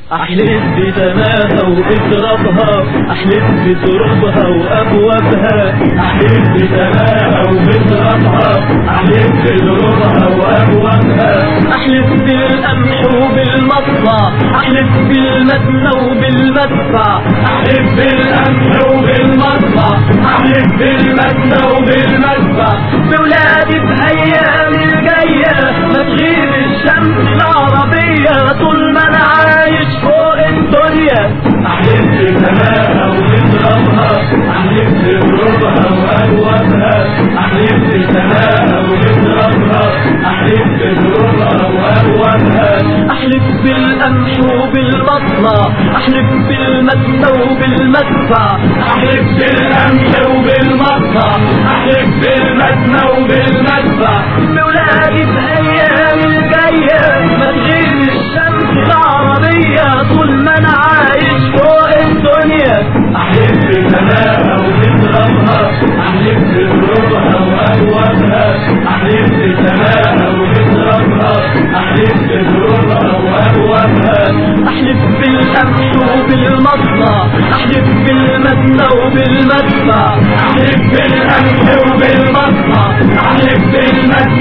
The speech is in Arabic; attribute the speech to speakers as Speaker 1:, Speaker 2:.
Speaker 1: احلف بسماها وبترابها، احلف بترابها وابوابها، احلف بسماها وبترابها، احلف بترابها وابوابها، احلف بالقمح وبالمصفى، احلف بالمدنى وبالمدفع، احلف بالقمح وبالمصفى، احلف بالمدنى وبالمدفع، بولادي بايام الجايه ما تغيب الشمس العربيه طول ما انا عايش فوق الدنيا. احلف بسماها وبترابها، احلف بترابها وابوابها، احلف بسماها وبترابها، احلف بترابها وابوابها، احلف بالقمح وبالبصره، احلف بالمدنى وبالمدفع، احلف بالقمح وبالمصفى، احلف بالمدنى وبالمدفع، بولادي بايام الجايه ما تغيب الشمس العربيه طول ما انا عايش فوق الدنيا. احلف بسماها وبترابها، احلف بترابها وابوابها، احلف بسماها وبترابها، احلف بترابها وابوابها، احلف بالقمح وبالمصفى، احلف بالمدنى وبالمدفع، احلف بالقمح وبالمصفى، احلف بالمدنى